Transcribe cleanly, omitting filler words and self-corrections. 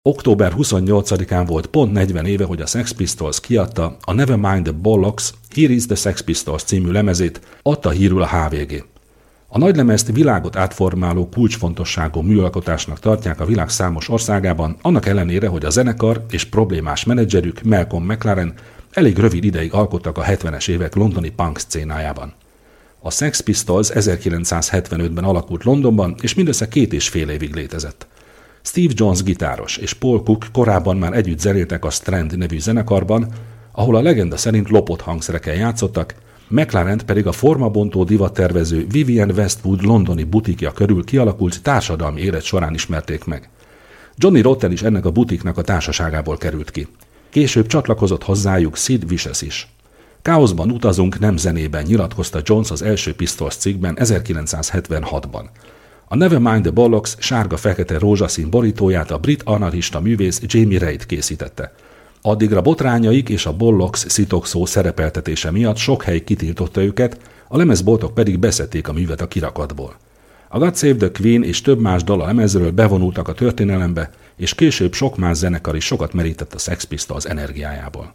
Október 28-án volt pont 40 éve, hogy a Sex Pistols kiadta a Nevermind the Bollocks, Here is the Sex Pistols című lemezét, adta hírül a HVG. A nagylemezt világot átformáló kulcsfontosságú műalkotásnak tartják a világ számos országában, annak ellenére, hogy a zenekar és problémás menedzserük Malcolm McLaren elég rövid ideig alkottak a 70-es évek londoni punk szcénájában. A Sex Pistols 1975-ben alakult Londonban, és mindössze 2,5 évig létezett. Steve Jones gitáros és Paul Cook korábban már együtt zenéltek a Strand nevű zenekarban, ahol a legenda szerint lopott hangszerekkel játszottak, McLarent pedig a formabontó divattervező Vivienne Westwood londoni butikja körül kialakult társadalmi élet során ismerték meg. Johnny Rotten is ennek a butiknak a társaságából került ki. Később csatlakozott hozzájuk Sid Vicious is. Káoszban utazunk, nem zenében, nyilatkozta Jones az első Pistols cikkben 1976-ban. A Nevermind the Bollocks sárga-fekete rózsaszín borítóját a brit anarchista művész Jamie Reid készítette. Addigra botrányaik és a Bollocks szitokszó szerepeltetése miatt sok hely kitiltotta őket, a lemezboltok pedig beszedték a művet a kirakatból. A God Save the Queen és több más dal a lemezről bevonultak a történelembe, és később sok más zenekar is sokat merített a Sex Pistols energiájából.